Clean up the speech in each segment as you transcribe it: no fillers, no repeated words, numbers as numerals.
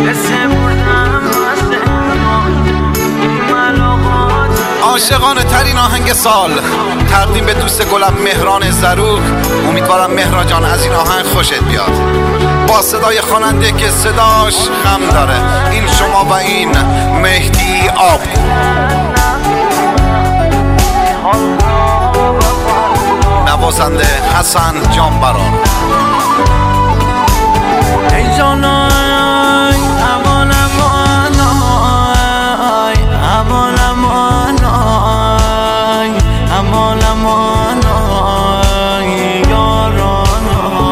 عاشقانه ترین آهنگ سال تقدیم به دوست گلم مهران زروق. امیدوارم مهران جان از این آهنگ خوشت بیاد، با صدای خواننده که صداش خم داره. این شما و این مهدی آبگو. نوازنده حسن جانبران. ای جانای امان امان آی امان امان آی امان امان آی یاران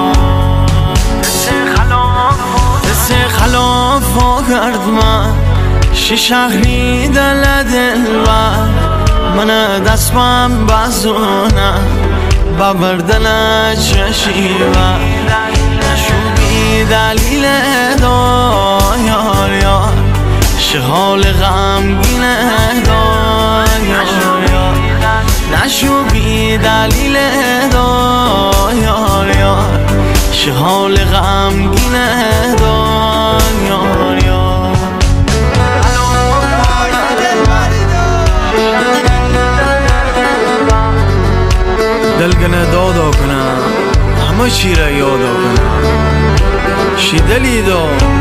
دست خلاف کرد من شهری دل من دستم بازونه ببردن چشیوه نشوبی دلیل دا یار یار شهال غمگینه دا یار یار نشوبی دلیل دا یار یار شهال غمگینه دا یار یار دلگنه دادا کنم همه چی را یادا کنم شی دلی دا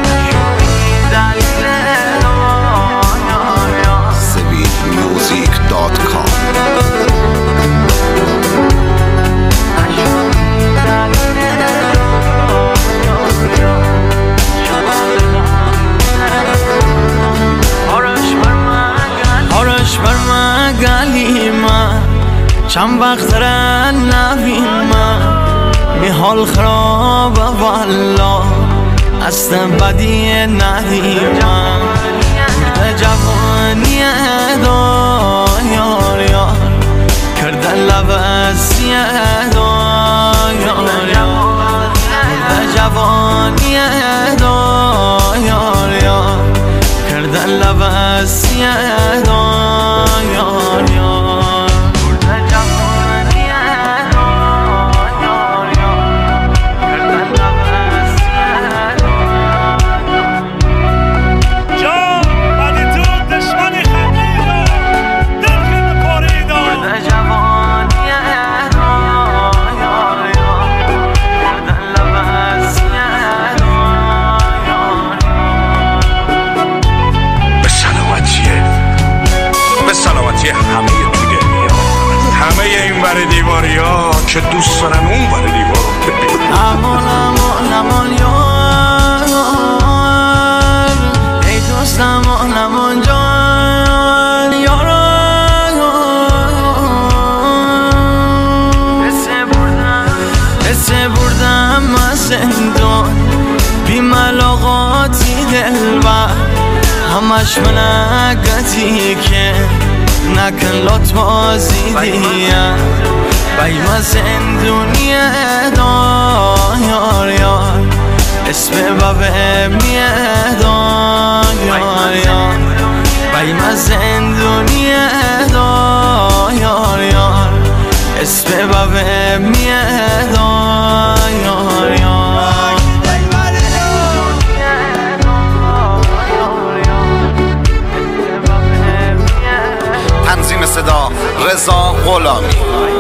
SweetMusic.com. آرش بر من گلی من چند وقت را نبینم می حال خراب والا اصلا بدی ندیمم برده جوانی دا یار یار کرده لبسی دا یار یار برده جوانی دا یار یار کرده لبسی دا یار یار همه تو دنیا همه این ور دیواری ها که دوست دارن اون ور دیوار رو ببین. امان امان امان یار ای دوست امان امان جان یارا حسه بردم از زندان بی ملاقاتی دلبر همش منقتی که نکن لط بازی دیم بیم زندونیه دا یار یار اسم بابه میه دا یار یار بیم زندونیه دا یار یار اسم بابه میه دا یار یار تنظیم صدا رضا غلامی.